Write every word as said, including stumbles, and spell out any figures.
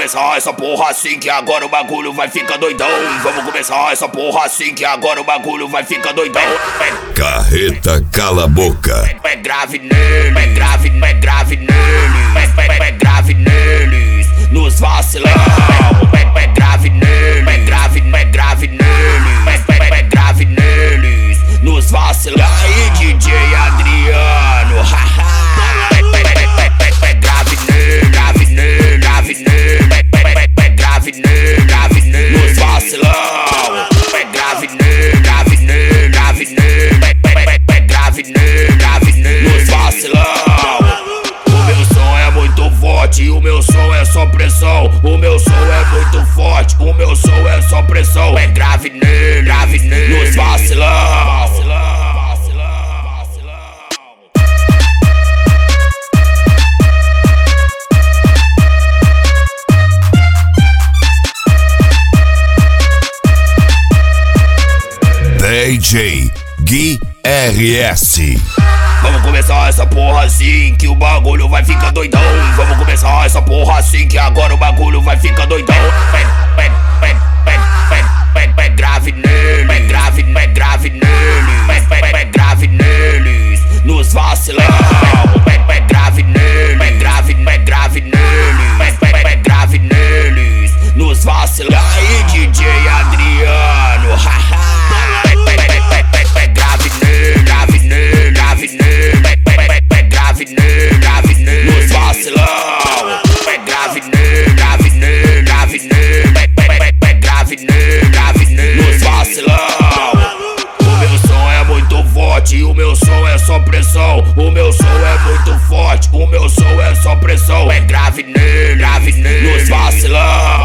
começar essa porra assim que agora o bagulho vai ficar doidão. Vamos começar essa porra assim que agora o bagulho vai ficar doidão. Carreta cala a boca. É grave neles, é grave, é grave neles, é, é, é grave neles, nos vacilão. É, é grave neles, é grave, é grave neles, é, é, é grave neles, nos vacilão. Aí D J Adriano, haha. É grave neles, grave neles, grave neles, é grave neles, grave neles, nos vacilão. É grave neles, grave neles, grave neles, é grave neles, grave neles, nos vacilão. O meu som é muito forte, o meu som é só pressão. O meu som é muito forte, o meu som é só pressão. É grave neles, grave neles, nos vacilão. D J Gui R S. Vamos começar essa porra assim que o bagulho vai ficar doidão. Vamos começar essa porra assim que agora o bagulho vai ficar doidão. É, é, é, é, é, é, é grave neles, é grave, é grave neles, é, é, é grave neles, nos vacilão. É, é grave neles, é grave, é grave neles, é, é, é grave neles, nos vacilão. Aí D J Adriano, haha. É grave neles, grave neles, grave neles, é grave neles, grave neles, nos vacilão. É grave neles, grave neles, grave neles, é grave neles, grave neles, nos vacilão. O meu som é muito forte, o meu som é só pressão. O meu som é muito forte, o meu som é só pressão. É grave neles, grave neles, nos vacilão.